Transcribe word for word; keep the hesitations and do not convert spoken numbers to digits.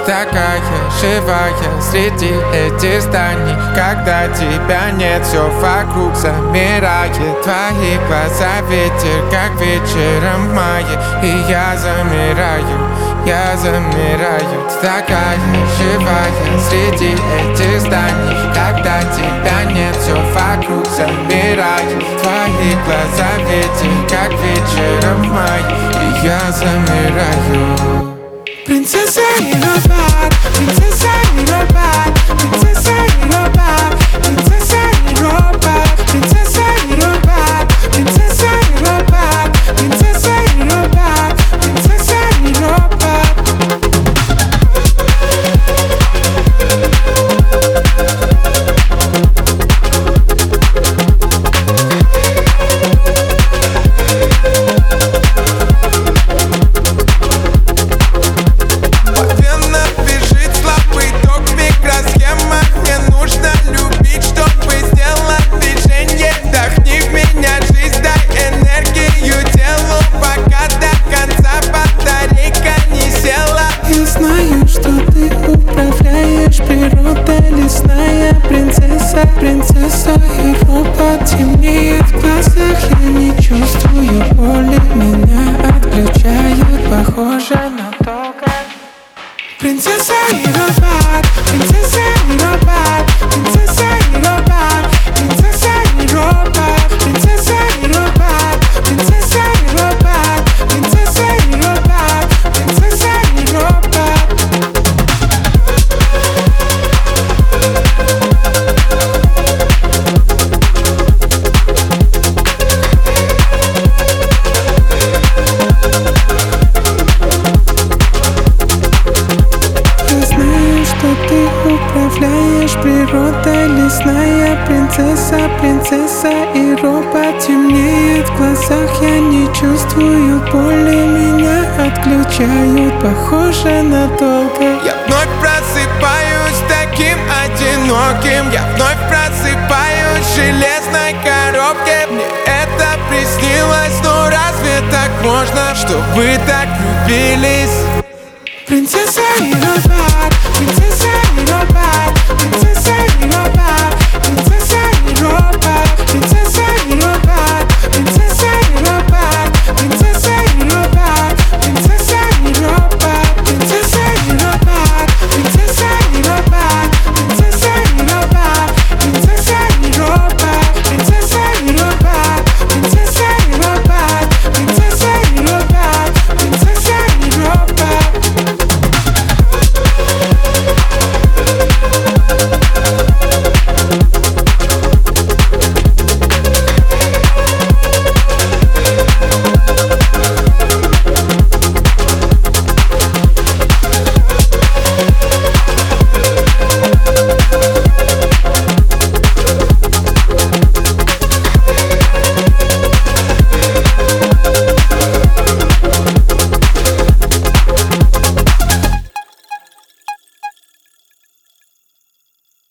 такая живая среди этих зданий. Когда тебя нет, все вокруг замирает. Твои глаза ветер, как вечером в мае. И я замираю, я замираю. Такая живая среди этих зданий. Когда тебя нет, все вокруг замирает. Твои глаза ветер, как вечером в мае. И я замираю. Принцесса и робот, принцесса и робот, принцесса и робот, принцесса и робот, принцесса и робот, принцесса и робот, принцесса и робот, принцесса и робот. Лесная принцесса, принцесса и робот. Темнеет в глазах, я не чувствую боли. Меня отключают, похоже на то, как принцесса и робот, принцесса и робот, принцесса и робот, принцесса и робот, принцесса и робот, принцесса и робот, принцесса и робот, принцесса и робот. Ты управляешь природой, лесная принцесса, принцесса и робот. Темнеет в глазах, я не чувствую боли. Меня отключают, похоже на долго. Я вновь просыпаюсь таким одиноким. Я вновь просыпаюсь в железной коробке. Мне это приснилось, но разве так можно, что вы так влюбились? Принцесса и робот, принцесса